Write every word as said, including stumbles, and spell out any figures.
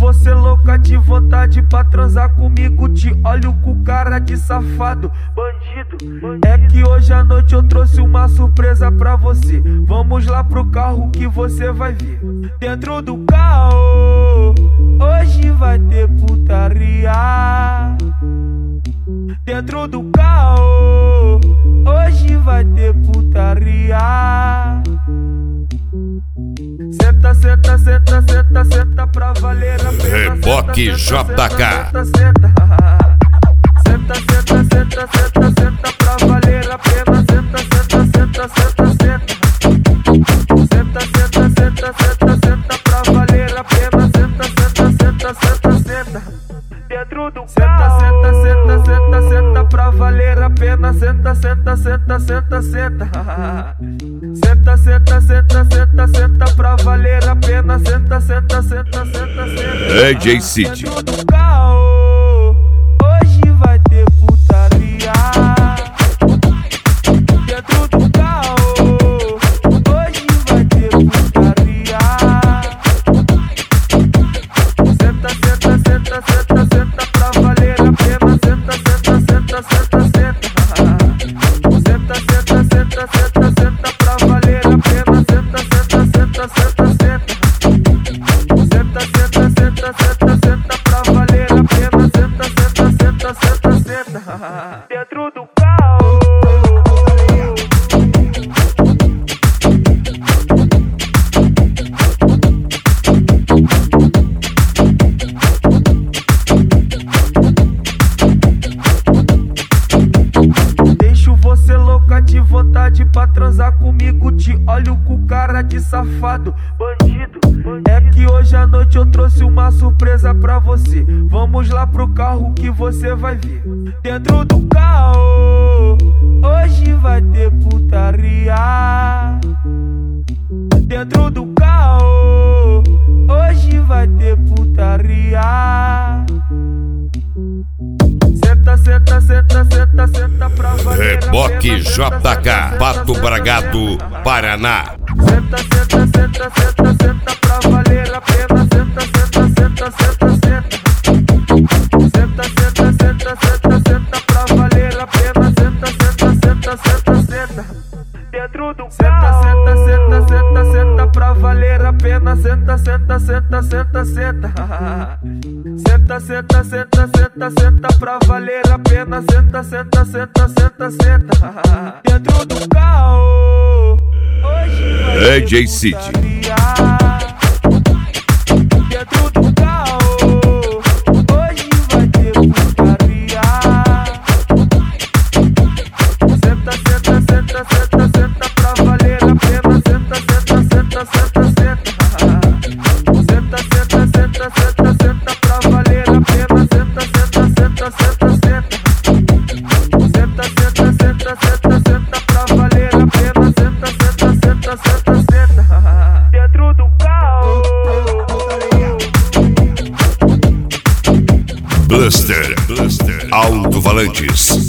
você louca de vontade pra transar comigo, te olho com cara de safado, bandido. É que hoje à noite eu trouxe uma surpresa pra você. Vamos lá pro carro que você vai ver. Dentro do carro hoje vai ter putaria. Dentro do carro hoje vai ter putaria. Senta, senta, senta, senta, senta pra valer a pena. Reboque J K. Senta, senta, senta, senta, senta, senta, senta pra valer a pena. Senta, senta, senta, senta, senta. Senta, senta, senta, senta, senta pra valer a pena. Senta, senta, senta, senta, senta. Dentro do senta, senta, senta, senta, senta pra valer a pena. Senta, senta, senta, senta, senta. Senta, senta, senta, senta, senta pra valer a pena. Senta, senta, senta, senta, senta. D J City. Dentro do carro hoje vai ter putaria. Dentro do carro hoje vai ter putaria. Senta, senta, senta, senta, senta pra valer a pena. Senta, senta, senta, senta, senta. Senta, senta, senta, senta, senta pra valer a pena. Senta, senta, senta, senta, senta. Senta, senta, senta, senta, senta pra valer a pena. Senta, senta, senta, senta, senta. Dentro do carro. Deixo você louca de vontade pra transar comigo, te olho com cara de safado, bandido. É que hoje à noite eu trouxe uma surpresa pra você. Vamos lá pro carro que você vai ver. Dentro do carro hoje vai ter putaria. Dentro do carro hoje vai ter putaria. Senta, senta, senta, senta, senta pra valer a pena. Reboque J K, Pato Bragado, Paraná. Senta, senta, senta, senta, senta pra valer a pena. Senta, senta, senta, senta, senta. Senta, senta, senta, senta, senta pra valer a pena. Senta, senta, senta, senta, senta. Dentro do senta, senta, senta, senta, senta pra valer a pena. Senta, senta, senta, senta, senta. Senta, senta, senta, senta, senta pra valer a pena. Senta, senta, senta, senta, senta. Dentro do carro hoje vai D J City. Dentro do carro hoje vai ter putaria. Senta, senta, senta, senta, senta pra valer a pena. Senta, senta, senta, senta, senta. Senta, senta, senta, senta, senta pra valer a pena. Senta, senta, senta, senta, senta. Senta, senta, senta, senta, senta pra valer a pena. Senta, senta, senta, senta, senta. Dentro do carro. Buster, Buster, Alto Valantes.